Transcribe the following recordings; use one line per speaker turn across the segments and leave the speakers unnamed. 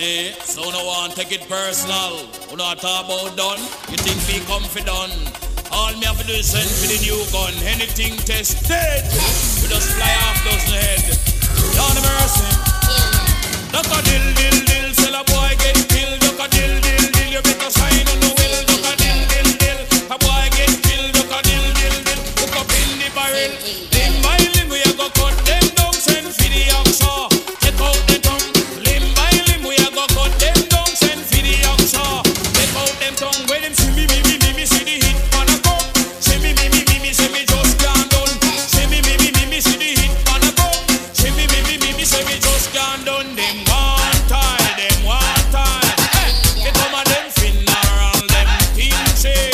See, so no one take it personal. We not talk about done. You think me confident? All me have to do is send for the new gun. Anything tested, we just fly off dozen head. Down the mercy. Duck a dill, dill, dill. Sell a boy get killed. Duck a dill, dill, dill. You better sign on the will. Duck a dill, dill, dill. A boy get killed. Duck a dill, dill, dill. Hook up in the barrel. Limb by limb we a go cut them down. Send for the oxa. Check out the tongue. Limb by limb we a go cut them down. Send for the oxa. Check out them tongue. When them see me see the hit on a go. See me see me just can't done. See me see the hit on a go. See me see me just can't done. Them one time, them one time. Hey, they come and them funeral, them things say,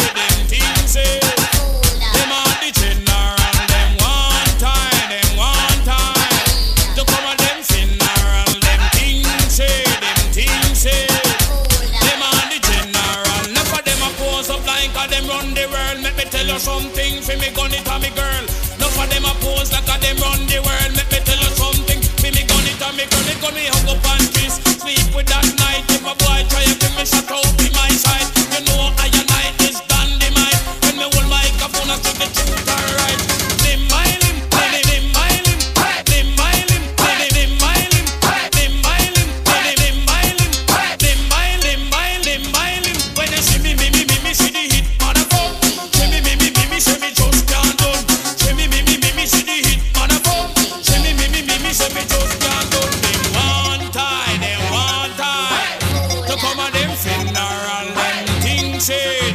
them are the general, them one time. To come and them funeral, them things say, them are the general. Enough of them a pose up like a them run the world. Let me tell you something, for me gun it a me girl. Enough of them a pose like a them run the world. Let me tell you something, for me gun it a me girl. Me gun me hug up and kiss, sleep with that night. If a boy try to bring me shut out in my side, you know I and I is dynamite. When me hold microphone I speak the truth alright. Limb by limb, limb by limb, limb by limb, limb by limb, limb by limb, limb by limb, limb by limb, limb by limb. When they see me see the hit on a go. See me see me just can't done. See me see the hit on a go. See me see me just can't done. Them one time, to come and them funeral, them things say,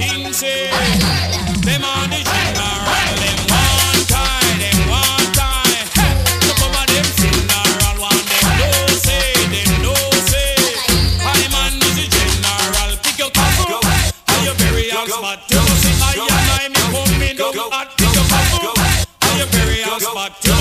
them on the general, them one time, hey, to come and them funeral, one them no say, I man is the general, pick your cover, and your burial spot, you see I and I me coming up at pick your cover, and your burial spot.